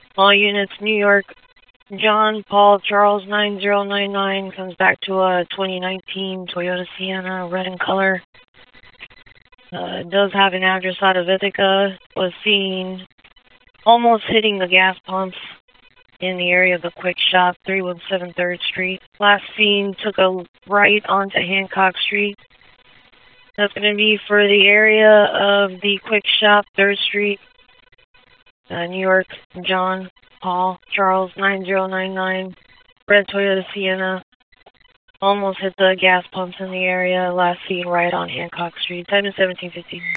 All units, New York, John Paul Charles 9099 comes back to a 2019 Toyota Sienna, red in color. It does have an address out of Ithaca. Was seen almost hitting the gas pumps in the area of the Quick Shop, 317 3rd Street. Last seen took a right onto Hancock Street. That's going to be for the area of the Quick Shop, 3rd Street, New York, John Paul Charles 9099, red Toyota Sienna. Almost hit the gas pumps in the area. Last seen right on Hancock Street. Time is 17:50.